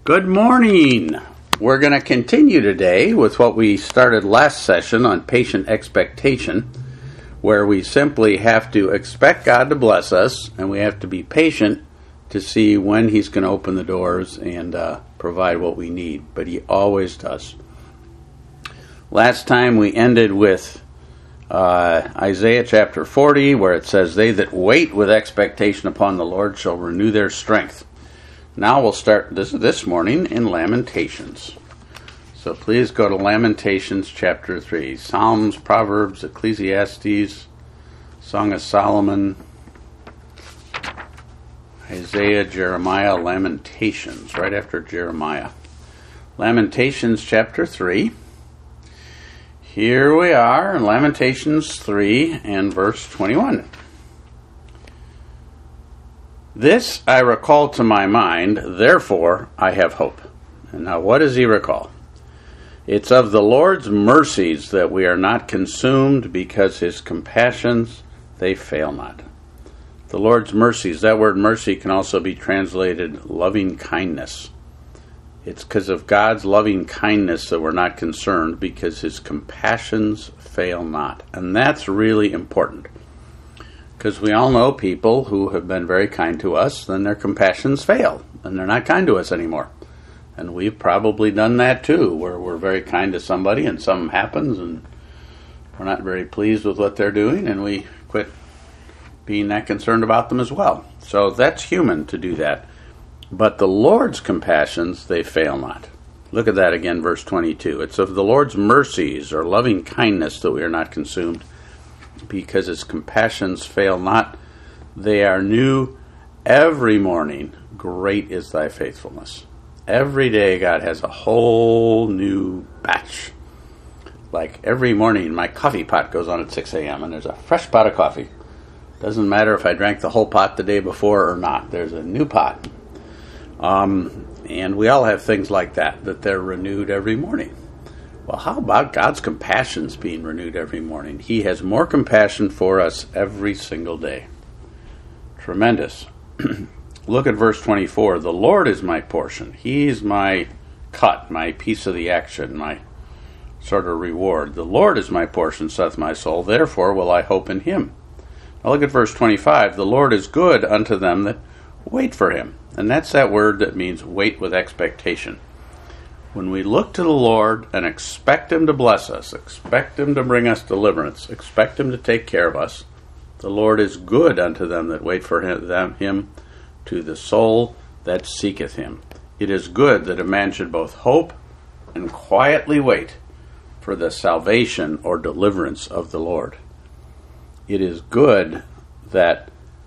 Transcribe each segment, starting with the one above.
Good morning. We're going to continue today with what we started last session on patient expectation, where we simply have to expect God to bless us, and we have to be patient to see when He's going to open the doors and provide what we need. But He always does. Last time we ended with Isaiah chapter 40, where it says, "They that wait with expectation upon the Lord shall renew their strength." Now we'll start this morning in Lamentations. So please go to Lamentations chapter 3. Psalms, Proverbs, Ecclesiastes, Song of Solomon, Isaiah, Jeremiah, Lamentations, right after Jeremiah. Lamentations chapter 3. Here we are in Lamentations 3 and verse 21. "This I recall to my mind, therefore I have hope." And now what does he recall? "It's of the Lord's mercies that we are not consumed, because His compassions, they fail not." The Lord's mercies, that word mercy can also be translated loving kindness. It's because of God's loving kindness that we're not concerned, because His compassions fail not. And that's really important. Because we all know people who have been very kind to us, then their compassions fail, and they're not kind to us anymore. And we've probably done that too, where we're very kind to somebody and something happens and we're not very pleased with what they're doing, and we quit being that concerned about them as well. So that's human to do that. But the Lord's compassions, they fail not. Look at that again, verse 22. "It's of the Lord's mercies, or loving kindness, that we are not consumed, because His compassions fail not. They are new every morning. Great is thy faithfulness." Every day God has a whole new batch. Like every morning my coffee pot goes on at 6 a.m. and there's a fresh pot of coffee. Doesn't matter if I drank the whole pot the day before or not. There's a new pot. And we all have things like that they're renewed every morning. Well, how about God's compassions being renewed every morning? He has more compassion for us every single day. Tremendous. Look at verse 24. "The Lord is my portion. He's my cut, my piece of the action, my sort of reward. The Lord is my portion, saith my soul. Therefore will I hope in Him." Now look at verse 25. "The Lord is good unto them that wait for Him." And that's that word that means wait with expectation. When we look to the Lord and expect Him to bless us, expect Him to bring us deliverance, expect Him to take care of us, the Lord is good unto them that wait for Him, to the soul that seeketh Him. It is good that a man should both hope and quietly wait for the salvation or deliverance of the Lord. It is good that,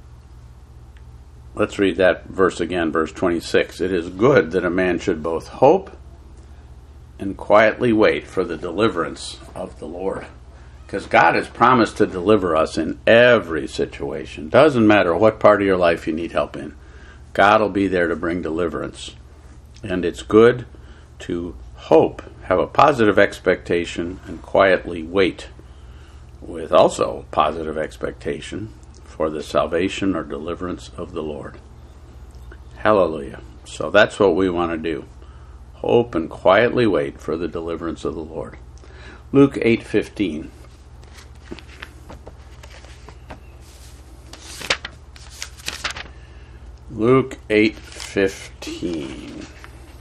let's read that verse again, verse 26. "It is good that a man should both hope and quietly wait for the deliverance of the Lord." Because God has promised to deliver us in every situation. Doesn't matter what part of your life you need help in. God will be there to bring deliverance. And it's good to hope, have a positive expectation, and quietly wait with also positive expectation for the salvation or deliverance of the Lord. Hallelujah. So that's what we want to do. Hope and quietly wait for the deliverance of the Lord. Luke 8:15. Luke 8:15.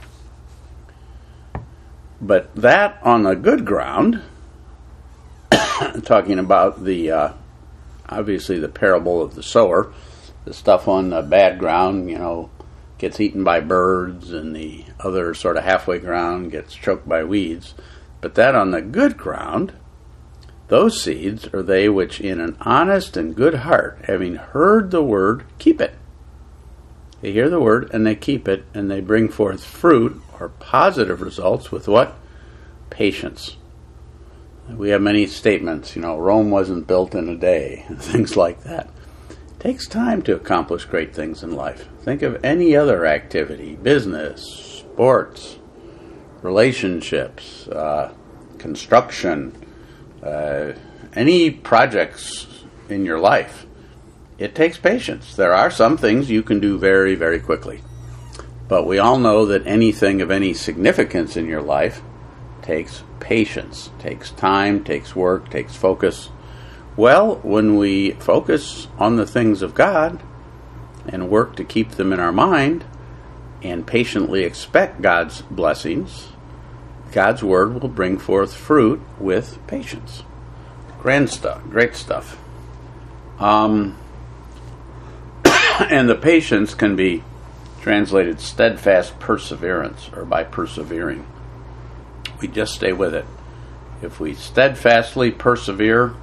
"But that on the good ground," talking about the obviously the parable of the sower, the stuff on the bad ground, gets eaten by birds, and the other sort of halfway ground gets choked by weeds. "But that on the good ground, those seeds are they which in an honest and good heart, having heard the word, keep it." They hear the word and they keep it, and they bring forth fruit or positive results with what? Patience. We have many statements, Rome wasn't built in a day, and things like that. It takes time to accomplish great things in life. Think of any other activity, business, sports, relationships, construction, any projects in your life. It takes patience. There are some things you can do very, very quickly. But we all know that anything of any significance in your life takes patience, takes time, takes work, takes focus. Well, when we focus on the things of God and work to keep them in our mind and patiently expect God's blessings, God's Word will bring forth fruit with patience. Great stuff. And the patience can be translated steadfast perseverance, or by persevering. We just stay with it. If we steadfastly persevere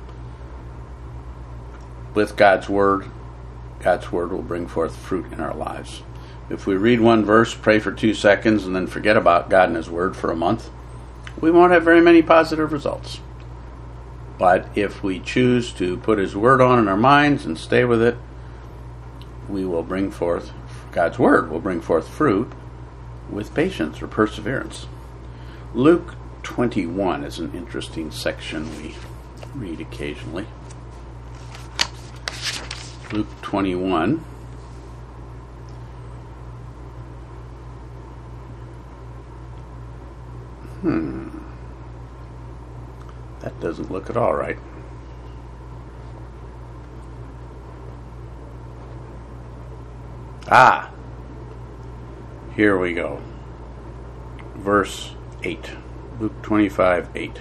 with God's Word will bring forth fruit in our lives. If we read one verse, pray for 2 seconds, and then forget about God and His Word for a month, we won't have very many positive results. But if we choose to put His Word on in our minds and stay with it, God's Word will bring forth fruit with patience or perseverance. Luke 21 is an interesting section we read occasionally. Luke 21. That doesn't look at all right. Here we go. Verse 8. Luke 25:8.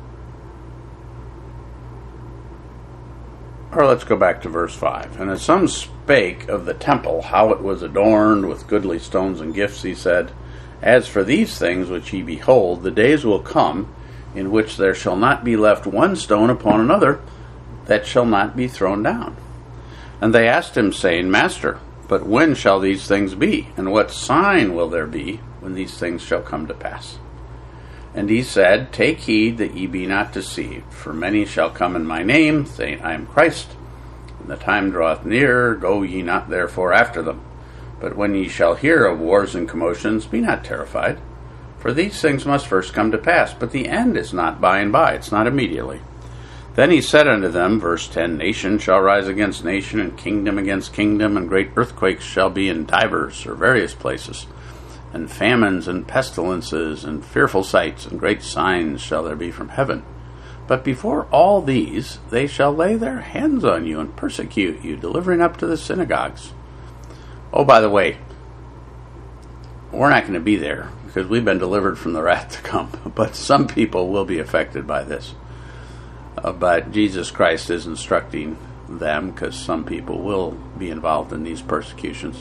Or let's go back to verse 5. And as some spake of the temple, how it was adorned with goodly stones and gifts, he said, As for these things which ye behold, the days will come, in which there shall not be left one stone upon another, that shall not be thrown down. And they asked him, saying, Master, but when shall these things be? And what sign will there be when these things shall come to pass? And he said, Take heed that ye be not deceived, for many shall come in my name, saying, I am Christ. And the time draweth near, go ye not therefore after them. But when ye shall hear of wars and commotions, be not terrified. For these things must first come to pass, but the end is not by and by, it's not immediately. Then he said unto them, verse 10, Nation shall rise against nation, and kingdom against kingdom, and great earthquakes shall be in divers or various places, and famines and pestilences, and fearful sights, and great signs shall there be from heaven. But before all these they shall lay their hands on you, and persecute you, delivering up to the synagogues. Oh, by the way, we're not going to be there, because we've been delivered from the wrath to come, but some people will be affected by this. But Jesus Christ is instructing them, because some people will be involved in these persecutions.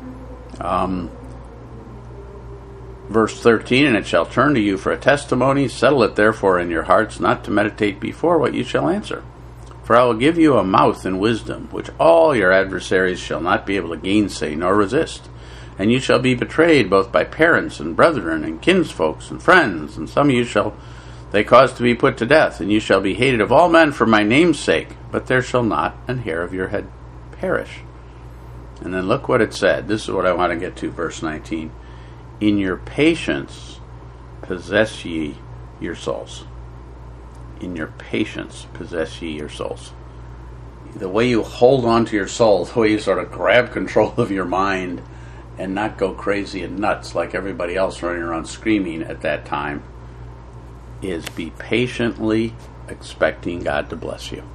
Verse 13, And it shall turn to you for a testimony, settle it therefore in your hearts, not to meditate before what you shall answer. For I will give you a mouth and wisdom, which all your adversaries shall not be able to gainsay nor resist. And you shall be betrayed both by parents and brethren and kinsfolks and friends, and some of you shall they cause to be put to death, and you shall be hated of all men for my name's sake, but there shall not an hair of your head perish. And then look what it said. This is what I want to get to, verse 19. In your patience possess ye your souls. In your patience possess ye your souls. The way you hold on to your soul, the way you sort of grab control of your mind and not go crazy and nuts like everybody else running around screaming at that time, is be patiently expecting God to bless you.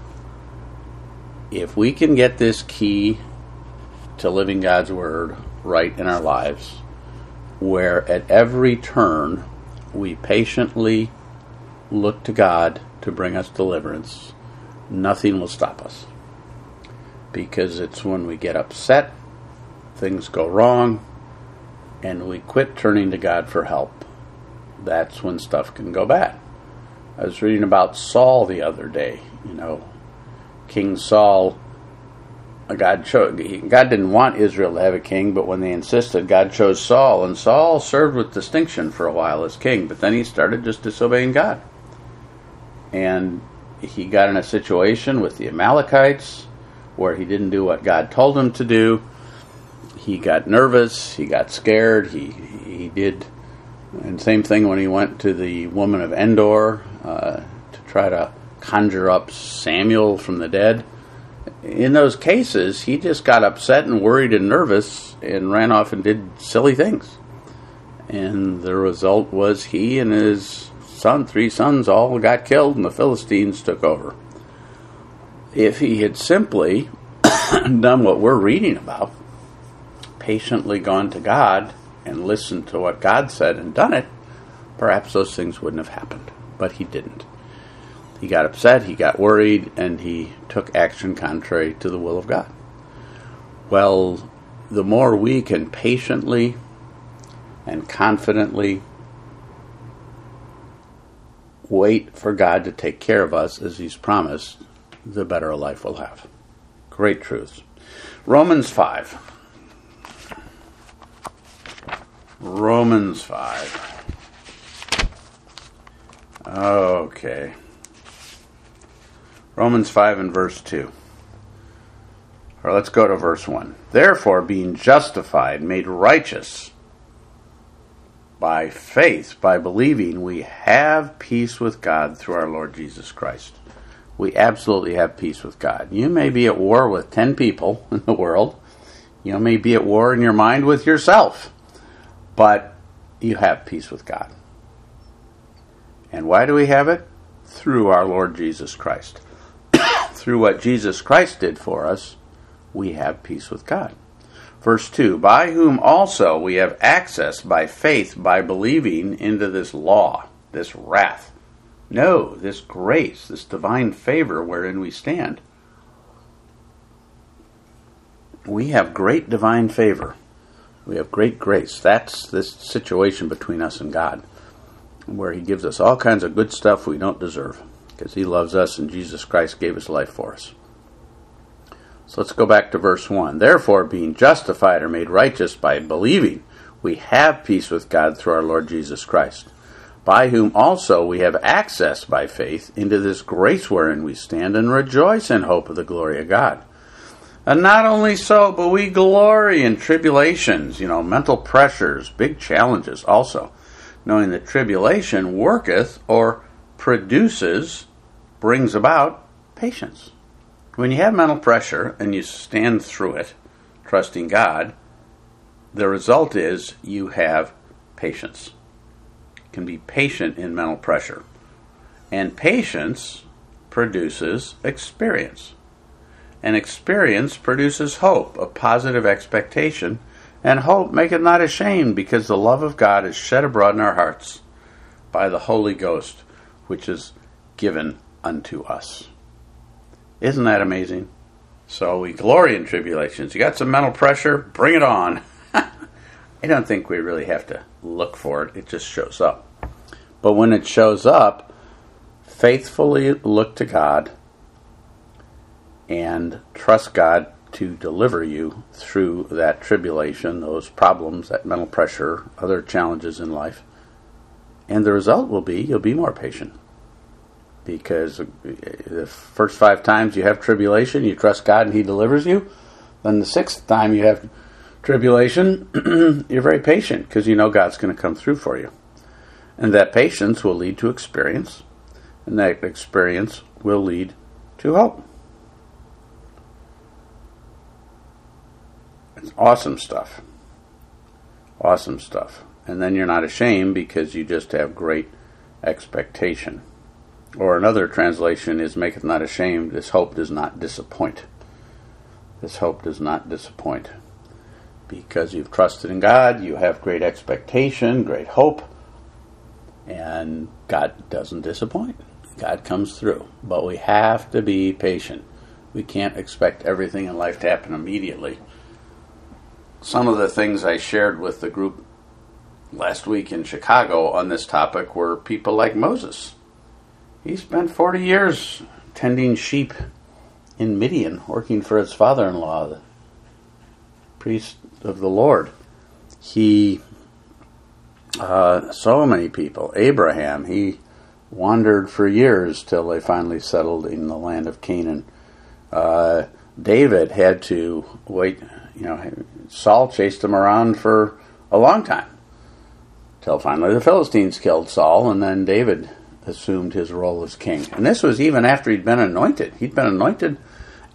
If we can get this key to living God's Word right in our lives, where at every turn we patiently look to God to bring us deliverance, nothing will stop us. Because it's when we get upset, things go wrong, and we quit turning to God for help, that's when stuff can go bad. I was reading about Saul the other day. King Saul, God didn't want Israel to have a king, but when they insisted, God chose Saul, and Saul served with distinction for a while as king, but then he started just disobeying God. And he got in a situation with the Amalekites where he didn't do what God told him to do. He got nervous, he got scared, he did. And same thing when he went to the woman of Endor to try to conjure up Samuel from the dead. in those cases, he just got upset and worried and nervous and ran off and did silly things. And the result was he and his three sons all got killed, and the Philistines took over. If he had simply done what we're reading about, patiently gone to God and listened to what God said and done it, perhaps those things wouldn't have happened. But he didn't. He got upset, he got worried, and he took action contrary to the will of God. Well, the more we can patiently and confidently wait for God to take care of us as he's promised, the better a life we'll have. Great truths. Romans 5. Romans 5. Okay. Romans 5 and verse 2. Or let's go to verse 1. Therefore, being justified, made righteous by faith, by believing, we have peace with God through our Lord Jesus Christ. We absolutely have peace with God. You may be at war with 10 people in the world. You may be at war in your mind with yourself. But you have peace with God. And why do we have it? Through our Lord Jesus Christ. Through what Jesus Christ did for us, we have peace with God. Verse 2, by whom also we have access by faith, by believing into this law, this wrath. No, this grace, this divine favor wherein we stand. We have great divine favor. We have great grace. That's this situation between us and God, where he gives us all kinds of good stuff we don't deserve, because he loves us and Jesus Christ gave his life for us. So let's go back to verse 1. Therefore, being justified or made righteous by believing, we have peace with God through our Lord Jesus Christ, by whom also we have access by faith into this grace wherein we stand and rejoice in hope of the glory of God. And not only so, but we glory in tribulations, mental pressures, big challenges also, knowing that tribulation worketh or produces, brings about patience. When you have mental pressure and you stand through it, trusting God, the result is you have patience. You can be patient in mental pressure. And patience produces experience. And experience produces hope, a positive expectation. And hope maketh not ashamed, because the love of God is shed abroad in our hearts by the Holy Ghost, which is given unto us. Isn't that amazing? So we glory in tribulations. You got some mental pressure? Bring it on. I don't think we really have to look for it. It just shows up. But when it shows up, faithfully look to God and trust God to deliver you through that tribulation, those problems, that mental pressure, other challenges in life. And the result will be you'll be more patient. Because the first 5 times you have tribulation, you trust God and he delivers you. Then the 6th time you have tribulation, you're very patient because you know God's going to come through for you. And that patience will lead to experience. And that experience will lead to hope. It's awesome stuff. Awesome stuff. And then you're not ashamed because you just have great expectation. Or another translation is, maketh not ashamed, this hope does not disappoint. This hope does not disappoint. Because you've trusted in God, you have great expectation, great hope, and God doesn't disappoint. God comes through. But we have to be patient. We can't expect everything in life to happen immediately. Some of the things I shared with the group last week in Chicago on this topic were people like Moses. He spent 40 years tending sheep in Midian, working for his father-in-law, the priest of the Lord. So many people. Abraham, he wandered for years till they finally settled in the land of Canaan. David had to wait, Saul chased him around for a long time, till finally the Philistines killed Saul, and then David assumed his role as king. And this was even after he'd been anointed. He'd been anointed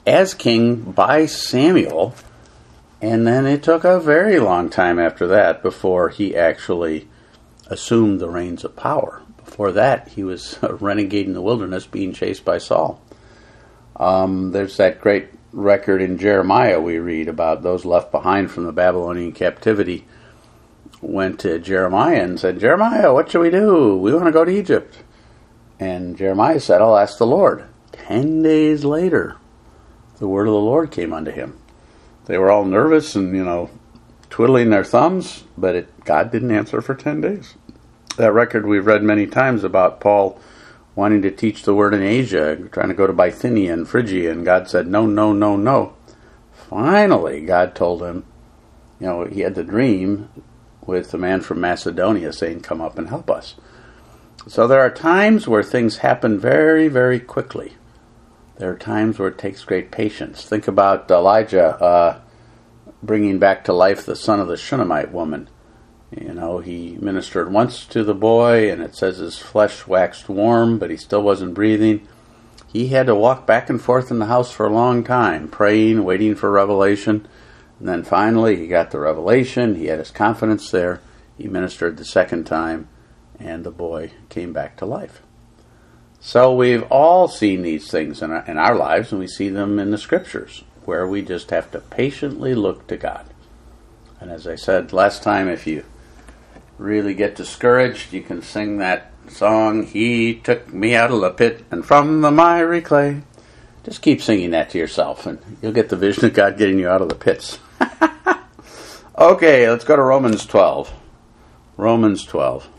as king by Samuel, and then it took a very long time after that before he actually assumed the reins of power. Before that, he was a renegade in the wilderness being chased by Saul. There's that great record in Jeremiah we read about those left behind from the Babylonian captivity went to Jeremiah and said, Jeremiah, what shall we do? We want to go to Egypt. And Jeremiah said, I'll ask the Lord. 10 days later, the word of the Lord came unto him. They were all nervous and, twiddling their thumbs, but God didn't answer for 10 days. That record we've read many times about Paul wanting to teach the word in Asia, trying to go to Bithynia and Phrygia, and God said, no, no, no, no. Finally, God told him, he had the dream with the man from Macedonia saying, come up and help us. So there are times where things happen very, very quickly. There are times where it takes great patience. Think about Elijah bringing back to life the son of the Shunammite woman. He ministered once to the boy, and it says his flesh waxed warm, but he still wasn't breathing. He had to walk back and forth in the house for a long time, praying, waiting for revelation. And then finally he got the revelation. He had his confidence there. He ministered the second time, and the boy came back to life. So we've all seen these things in our lives, and we see them in the Scriptures, where we just have to patiently look to God. And as I said last time, if you really get discouraged, you can sing that song, He took me out of the pit and from the miry clay. Just keep singing that to yourself, and you'll get the vision of God getting you out of the pits. Okay, let's go to Romans 12. Romans 12.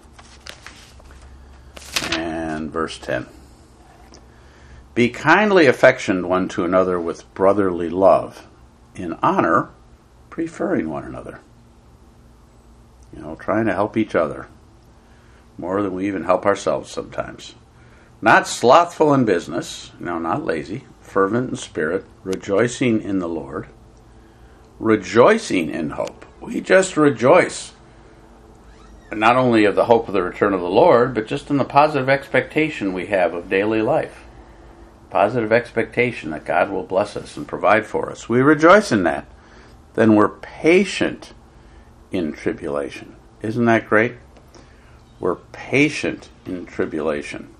And verse 10. Be kindly affectioned one to another with brotherly love, in honor, preferring one another. Trying to help each other more than we even help ourselves sometimes. Not slothful in business, not lazy, fervent in spirit, rejoicing in the Lord, rejoicing in hope. We just rejoice, not only of the hope of the return of the Lord, but just in the positive expectation we have of daily life. Positive expectation that God will bless us and provide for us. We rejoice in that. Then we're patient in tribulation. Isn't that great? We're patient in tribulation.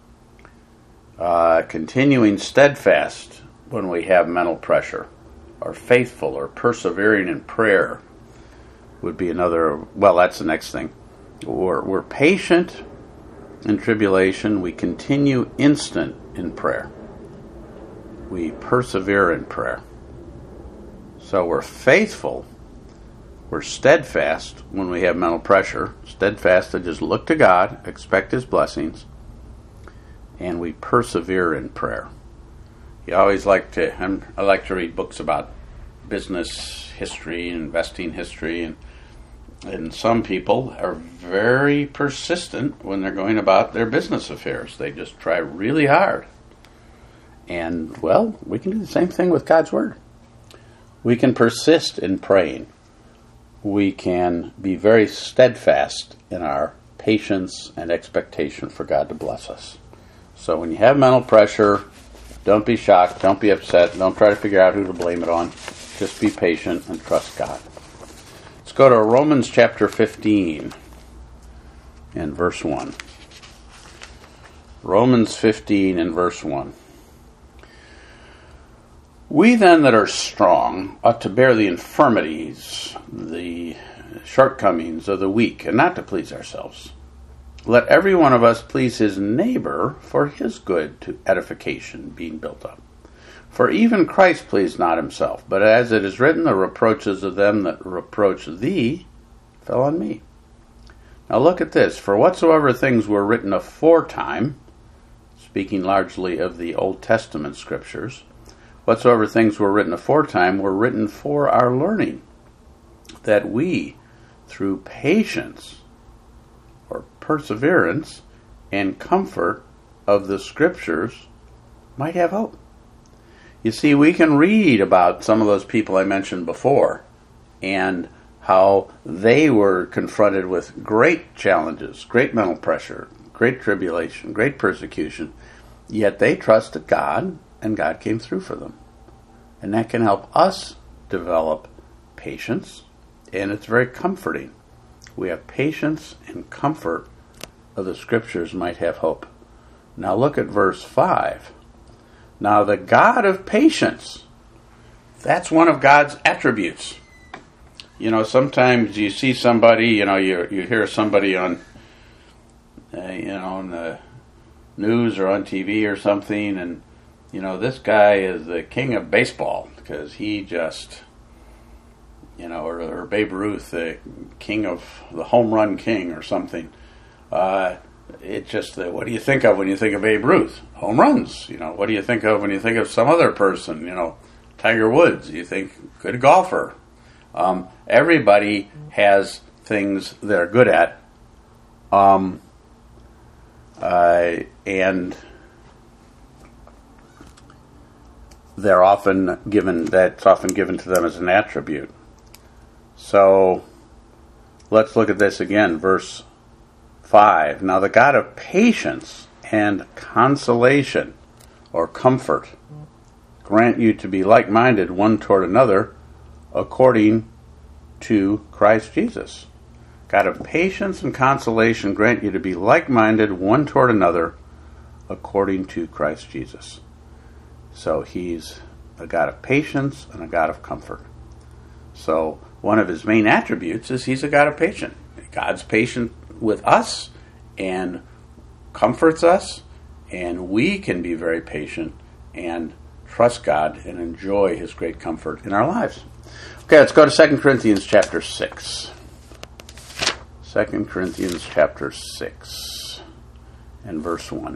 Continuing steadfast when we have mental pressure. Or faithful or persevering in prayer would be another, that's the next thing. We're patient in tribulation. We continue instant in prayer. We persevere in prayer. So we're faithful. We're steadfast when we have mental pressure. Steadfast to just look to God, expect His blessings, and we persevere in prayer. I like to read books about business history, investing history, and some people are very persistent when they're going about their business affairs. They just try really hard. And, we can do the same thing with God's Word. We can persist in praying. We can be very steadfast in our patience and expectation for God to bless us. So when you have mental pressure, don't be shocked, don't be upset, don't try to figure out who to blame it on. Just be patient and trust God. Let's go to Romans chapter 15 and verse 1. Romans 15 and verse 1. We then that are strong ought to bear the infirmities, the shortcomings of the weak, and not to please ourselves. Let every one of us please his neighbor for his good, to edification, being built up. For even Christ pleased not himself, but as it is written, the reproaches of them that reproach thee fell on me. Now look at this. For whatsoever things were written aforetime, speaking largely of the Old Testament scriptures, whatsoever things were written aforetime were written for our learning, that we, through patience or perseverance and comfort of the Scriptures, might have hope. You see, we can read about some of those people I mentioned before and how they were confronted with great challenges, great mental pressure, great tribulation, great persecution, yet they trusted God, and God came through for them. And that can help us develop patience, and it's very comforting. We have patience and comfort of the Scriptures might have hope. Now look at verse 5. Now the God of patience, that's one of God's attributes. You know, sometimes you see somebody, you hear somebody on, on the news or on TV or something, and, this guy is the king of baseball because he just, or Babe Ruth, the king of the home run king or something. It's just that, what do you think of when you think of Babe Ruth? Home runs. What do you think of when you think of some other person? Tiger Woods. You think good golfer. Everybody has things they're good at, and they're often given. That's often given to them as an attribute. So let's look at this again, verse 5. Now the God of patience and consolation, or comfort, grant you to be like-minded one toward another, according to Christ Jesus. God of patience and consolation, grant you to be like-minded one toward another, according to Christ Jesus. So he's a God of patience and a God of comfort. So one of his main attributes is he's a God of patience. God's patient with us and comforts us, and we can be very patient and trust God and enjoy his great comfort in our lives. Okay, let's go to 2 Corinthians chapter 6. 2 Corinthians chapter 6 and verse 1.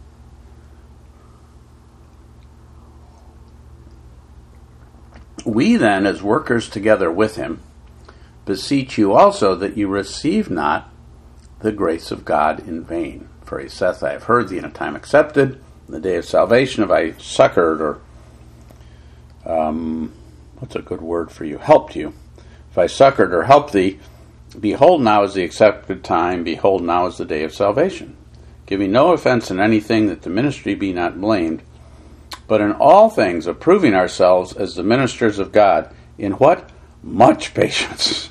We then, as workers together with him, beseech you also that you receive not the grace of God in vain. For he saith, I have heard thee in a time accepted, in the day of salvation have I succored, or what's a good word for you? Helped you. If I succored or helped thee, behold, now is the accepted time, behold, now is the day of salvation. Giving no offense in anything, that the ministry be not blamed, but in all things approving ourselves as the ministers of God, in what? Much patience.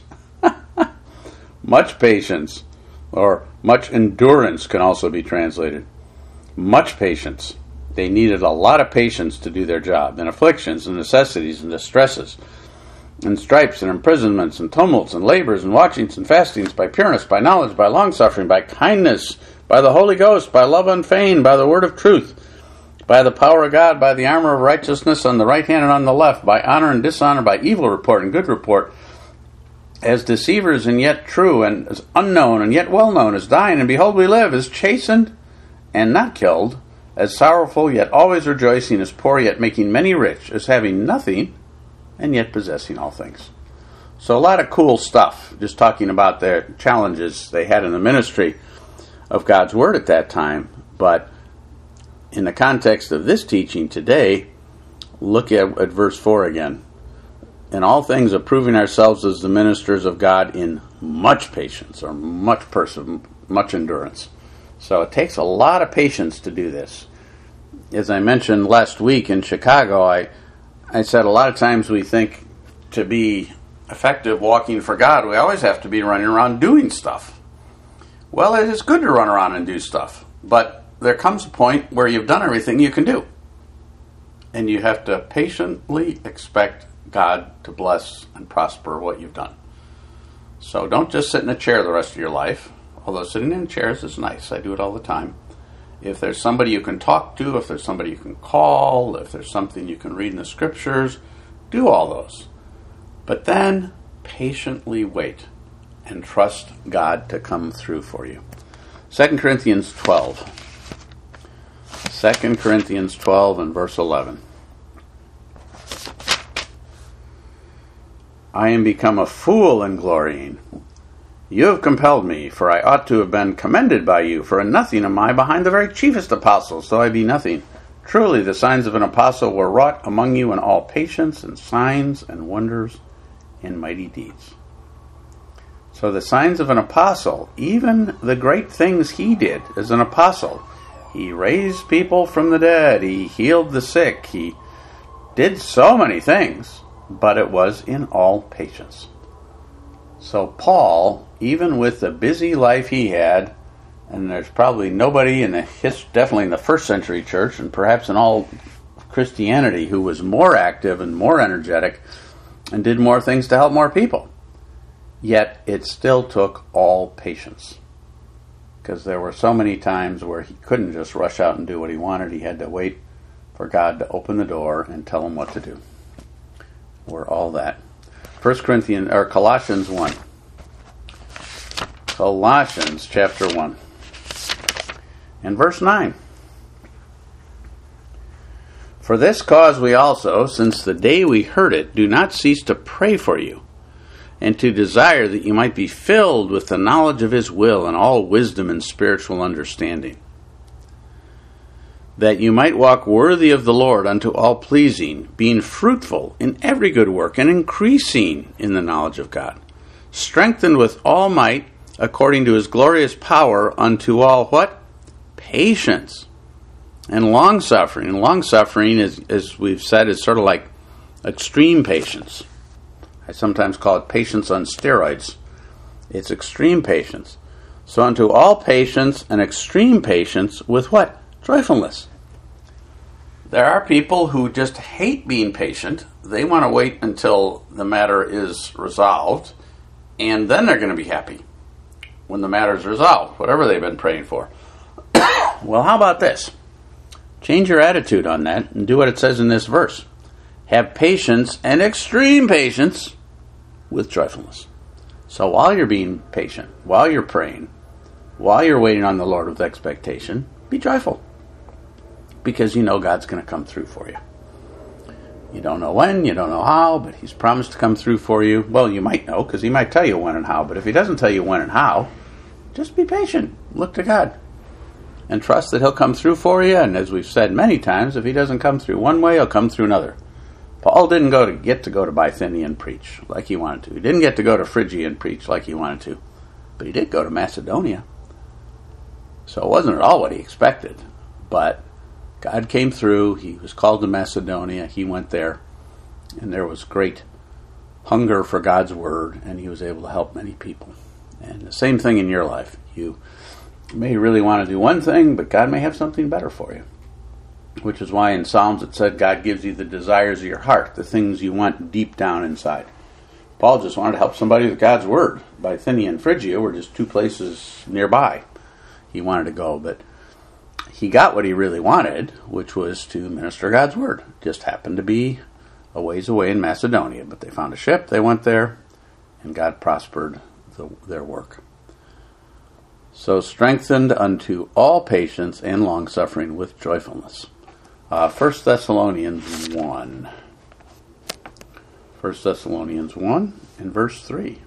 Much patience, or much endurance can also be translated. Much patience. They needed a lot of patience to do their job, in afflictions and necessities and distresses, and stripes and imprisonments and tumults and labors and watchings and fastings, by pureness, by knowledge, by longsuffering, by kindness, by the Holy Ghost, by love unfeigned, by the word of truth, by the power of God, by the armor of righteousness on the right hand and on the left, by honor and dishonor, by evil report and good report, as deceivers and yet true, and as unknown and yet well known, as dying and behold we live, as chastened and not killed, as sorrowful yet always rejoicing, as poor yet making many rich, as having nothing and yet possessing all things. So a lot of cool stuff, just talking about their challenges they had in the ministry of God's Word at that time. But in the context of this teaching today, look at verse 4 again. In all things approving ourselves as the ministers of God in much patience, or much endurance. So it takes a lot of patience to do this. As I mentioned last week in Chicago, I said a lot of times we think to be effective walking for God, we always have to be running around doing stuff. Well, it is good to run around and do stuff, but there comes a point where you've done everything you can do. And you have to patiently expect God to bless and prosper what you've done. So don't just sit in a chair the rest of your life, although sitting in chairs is nice. I do it all the time. If there's somebody you can talk to, if there's somebody you can call, if there's something you can read in the Scriptures, do all those. But then patiently wait and trust God to come through for you. 2 Corinthians 12. 2 Corinthians 12 and verse 11. I am become a fool in glorying. You have compelled me, for I ought to have been commended by you, for in nothing am I behind the very chiefest apostles, though I be nothing. Truly the signs of an apostle were wrought among you in all patience and signs and wonders and mighty deeds. So the signs of an apostle, even the great things he did as an apostle, he raised people from the dead, he healed the sick, he did so many things, but it was in all patience. So Paul, even with the busy life he had, and there's probably nobody definitely in the first century church, and perhaps in all Christianity, who was more active and more energetic and did more things to help more people. Yet it still took all patience. Because there were so many times where he couldn't just rush out and do what he wanted. He had to wait for God to open the door and tell him what to do. We're all that. Colossians 1. Colossians chapter 1. And verse 9. For this cause we also, since the day we heard it, do not cease to pray for you, and to desire that you might be filled with the knowledge of his will and all wisdom and spiritual understanding, that you might walk worthy of the Lord unto all pleasing, being fruitful in every good work, and increasing in the knowledge of God, strengthened with all might, according to his glorious power, unto all what? Patience and long-suffering. And long-suffering, is, as we've said, is sort of like extreme patience. I sometimes call it patience on steroids. It's extreme patience. So unto all patience and extreme patience with what? Joyfulness. There are people who just hate being patient. They want to wait until the matter is resolved, and then they're going to be happy when the matter is resolved, whatever they've been praying for. Well, how about this? Change your attitude on that and do what it says in this verse. Have patience and extreme patience with joyfulness. So while you're being patient, while you're praying, while you're waiting on the Lord with expectation, be joyful. Because you know God's going to come through for you. You don't know when, you don't know how, but he's promised to come through for you. Well, you might know, because he might tell you when and how. But if he doesn't tell you when and how, just be patient. Look to God. And trust that he'll come through for you. And as we've said many times, if he doesn't come through one way, he'll come through another. Paul didn't get to go to Bithynia and preach like he wanted to. He didn't get to go to Phrygia and preach like he wanted to. But he did go to Macedonia. So it wasn't at all what he expected. But God came through. He was called to Macedonia. He went there. And there was great hunger for God's word. And he was able to help many people. And the same thing in your life. You may really want to do one thing, but God may have something better for you. Which is why in Psalms it said God gives you the desires of your heart, the things you want deep down inside. Paul just wanted to help somebody with God's word. Bithynia and Phrygia were just two places nearby he wanted to go, but he got what he really wanted, which was to minister God's word. Just happened to be a ways away in Macedonia, but they found a ship, they went there, and God prospered their work. So strengthened unto all patience and long-suffering with joyfulness. 1 Thessalonians 1. 1 Thessalonians 1 and verse 3.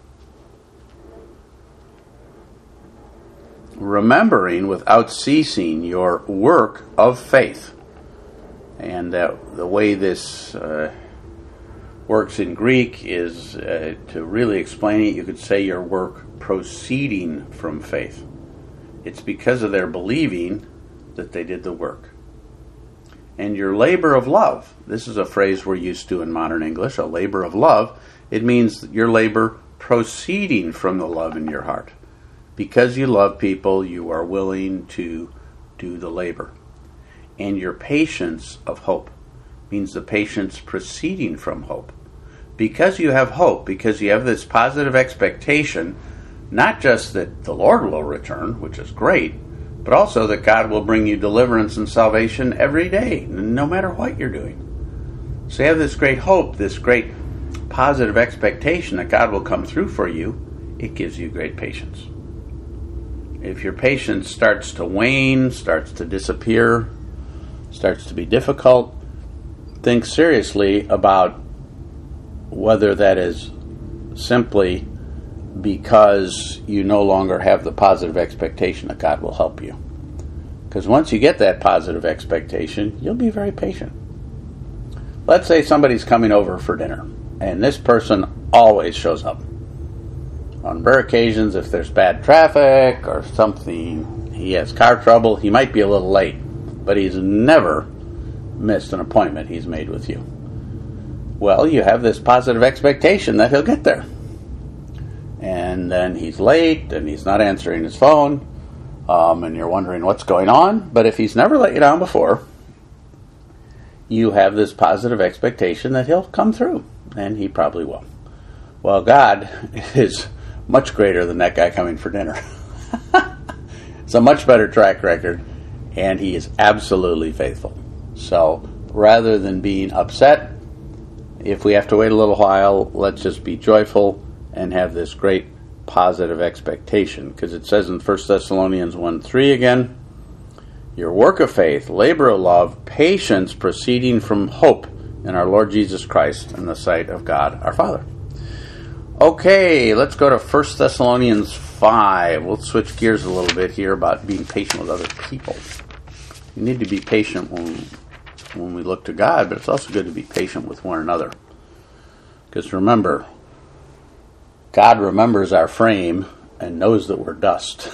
Remembering without ceasing your work of faith. And the way this works in Greek is, to really explain it, you could say your work proceeding from faith. It's because of their believing that they did the work. And your labor of love. This is a phrase we're used to in modern English, a labor of love. It means your labor proceeding from the love in your heart. Because you love people, you are willing to do the labor. And your patience of hope means the patience proceeding from hope. Because you have hope, because you have this positive expectation, not just that the Lord will return, which is great, but also that God will bring you deliverance and salvation every day, no matter what you're doing. So you have this great hope, this great positive expectation that God will come through for you. It gives you great patience. If your patience starts to wane, starts to disappear, starts to be difficult, think seriously about whether that is simply because you no longer have the positive expectation that God will help you. Because once you get that positive expectation, you'll be very patient. Let's say somebody's coming over for dinner, and this person always shows up. On rare occasions, if there's bad traffic or something, he has car trouble, he might be a little late, but he's never missed an appointment he's made with you. Well, you have this positive expectation that he'll get there. And then he's late, and he's not answering his phone, and you're wondering what's going on. But if he's never let you down before, you have this positive expectation that he'll come through, and he probably will. Well, God is much greater than that guy coming for dinner. It's a much better track record, and he is absolutely faithful. So rather than being upset, if we have to wait a little while, let's just be joyful and have this great positive expectation. Because it says in 1 Thessalonians 1:3 again, your work of faith, labor of love, patience proceeding from hope in our Lord Jesus Christ in the sight of God our Father. Okay, let's go to 1 Thessalonians 5. We'll switch gears a little bit here about being patient with other people. You need to be patient when we look to God, but it's also good to be patient with one another. Because remember, God remembers our frame and knows that we're dust.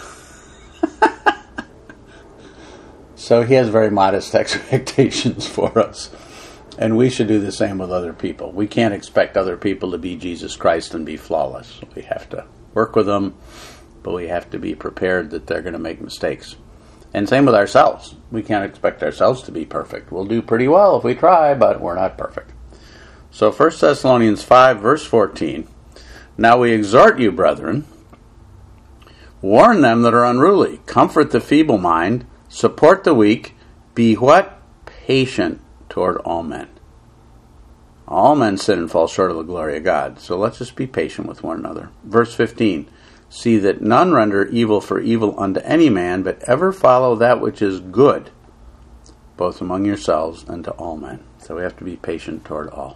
So he has very modest expectations for us. And we should do the same with other people. We can't expect other people to be Jesus Christ and be flawless. We have to work with them, but we have to be prepared that they're going to make mistakes. And same with ourselves. We can't expect ourselves to be perfect. We'll do pretty well if we try, but we're not perfect. So 1 Thessalonians 5, verse 14. Now we exhort you, brethren, warn them that are unruly, comfort the feeble-minded, support the weak, be what? Patient toward all men. All men sin and fall short of the glory of God. So let's just be patient with one another. Verse 15. See that none render evil for evil unto any man, but ever follow that which is good, both among yourselves and to all men. So we have to be patient toward all.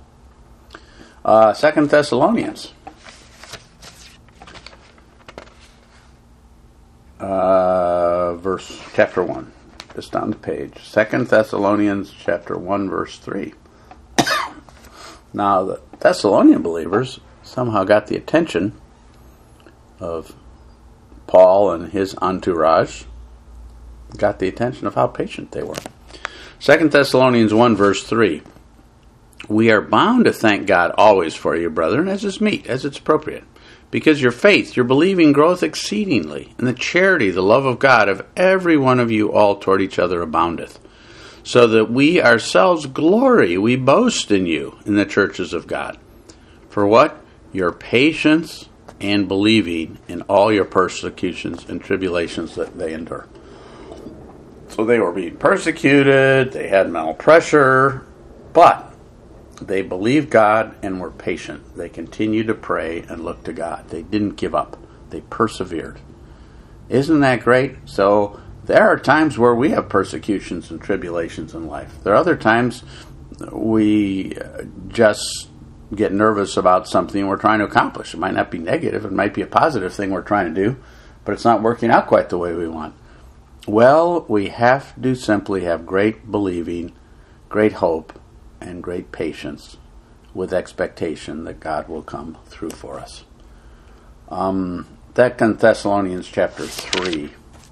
2 Thessalonians. Chapter 1. Just on the page. 2 Thessalonians chapter 1, verse 3. Now, the Thessalonian believers somehow got the attention of Paul and his entourage, got the attention of how patient they were. 2 Thessalonians 1, verse 3. We are bound to thank God always for you, brethren, as is meet, as it's appropriate, because your faith, your believing growth exceedingly, and the charity, the love of God of every one of you all toward each other aboundeth, so that we ourselves glory, we boast in you in the churches of God. For what? Your patience and believing in all your persecutions and tribulations that they endure. So they were being persecuted, they had mental pressure, but they believed God and were patient. They continued to pray and look to God. They didn't give up. They persevered. Isn't that great? So there are times where we have persecutions and tribulations in life. There are other times we just get nervous about something we're trying to accomplish. It might not be negative. It might be a positive thing we're trying to do, but it's not working out quite the way we want. Well, we have to simply have great believing, great hope, and great patience with expectation that God will come through for us. 2 Thessalonians chapter 3.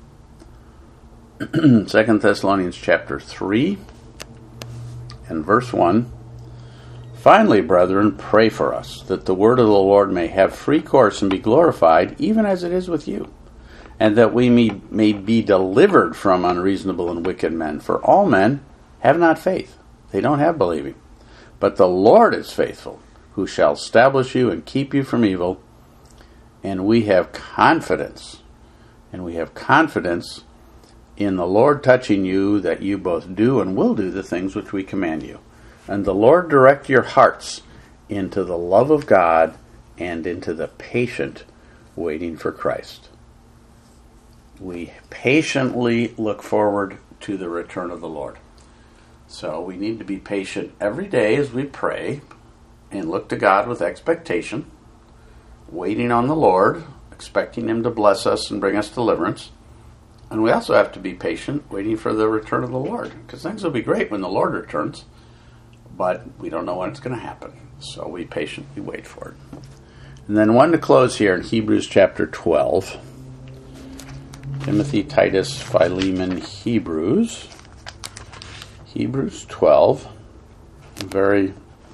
2 Thessalonians chapter 3 and verse 1. Finally, brethren, pray for us, that the word of the Lord may have free course and be glorified, even as it is with you, and that we may be delivered from unreasonable and wicked men. For all men have not faith. They don't have believing. But the Lord is faithful, who shall establish you and keep you from evil. And we have confidence. And we have confidence in the Lord touching you, that you both do and will do the things which we command you. And the Lord direct your hearts into the love of God and into the patient waiting for Christ. We patiently look forward to the return of the Lord. So we need to be patient every day as we pray and look to God with expectation, waiting on the Lord, expecting Him to bless us and bring us deliverance. And we also have to be patient, waiting for the return of the Lord, because things will be great when the Lord returns, but we don't know when it's going to happen. So we patiently wait for it. And then one to close here in Hebrews chapter 12. Timothy, Titus, Philemon, Hebrews 12. A very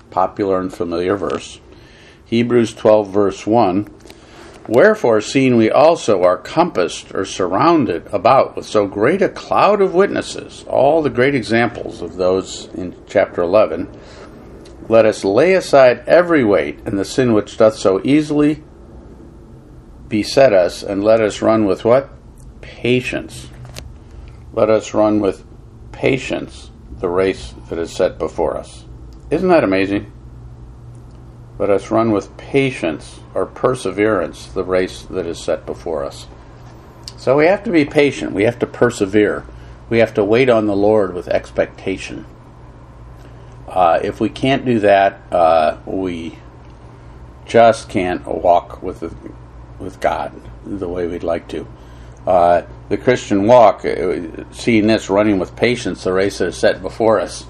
popular and familiar verse. Hebrews 12, verse 1. Wherefore, seeing we also are compassed or surrounded about with so great a cloud of witnesses, all the great examples of those in chapter 11, let us lay aside every weight and the sin which doth so easily beset us, and let us run with what? Patience. Let us run with patience the race that is set before us. Isn't that amazing? Let us run with patience or perseverance the race that is set before us. So we have to be patient. We have to persevere. We have to wait on the Lord with expectation. If we can't do that, we just can't walk with God the way we'd like to. The Christian walk, seeing this, running with patience the race that is set before us,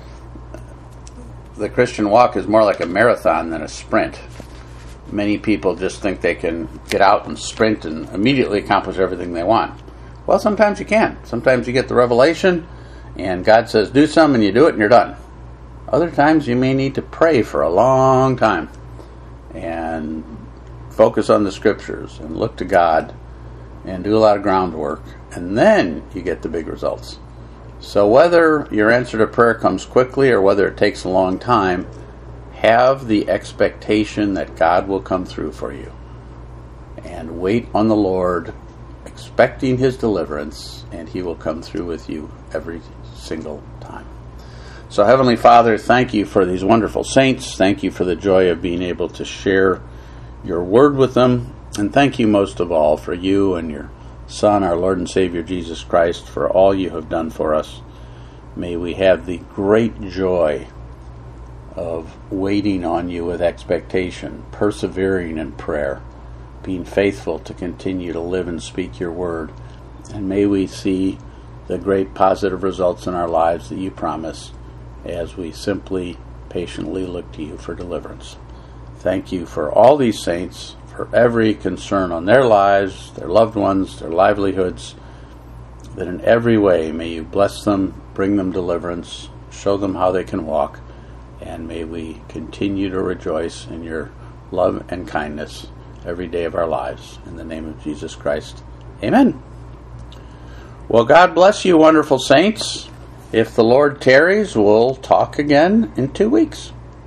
the Christian walk is more like a marathon than a sprint. Many people just think they can get out and sprint and immediately accomplish everything they want. Well, sometimes you can. Sometimes you get the revelation and God says do something and you do it and you're done. Other times you may need to pray for a long time and focus on the scriptures and look to God and do a lot of groundwork, and then you get the big results. So whether your answer to prayer comes quickly or whether it takes a long time, have the expectation that God will come through for you. And wait on the Lord, expecting His deliverance, and He will come through with you every single time. So Heavenly Father, thank you for these wonderful saints. Thank you for the joy of being able to share your word with them. And thank you most of all for you and your Son, our Lord and Savior Jesus Christ, for all you have done for us. May we have the great joy of waiting on you with expectation, persevering in prayer, being faithful to continue to live and speak your word. And may we see the great positive results in our lives that you promise as we simply, patiently look to you for deliverance. Thank you for all these saints, for every concern on their lives, their loved ones, their livelihoods, that in every way may you bless them, bring them deliverance, show them how they can walk, and may we continue to rejoice in your love and kindness every day of our lives. In the name of Jesus Christ, amen. Well, God bless you, wonderful saints. If the Lord tarries, we'll talk again in 2 weeks.